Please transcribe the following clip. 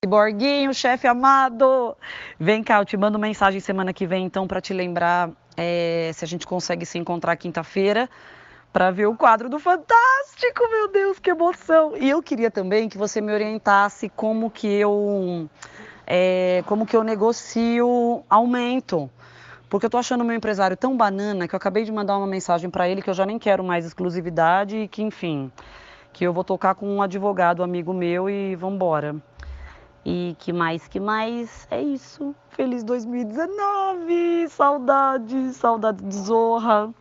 Borguinho, chefe amado, vem cá, eu te mando mensagem semana que vem, então, para te lembrar se a gente consegue se encontrar quinta-feira para ver o quadro do Fantástico, meu Deus, que emoção! E eu queria também que você me orientasse como que eu negocio aumento, porque eu tô achando o meu empresário tão banana que eu acabei de mandar uma mensagem para ele que eu já nem quero mais exclusividade e que, enfim, que eu vou tocar com um advogado amigo meu e vambora. E que mais? É isso. Feliz 2019! Saudade, saudade de Zorra.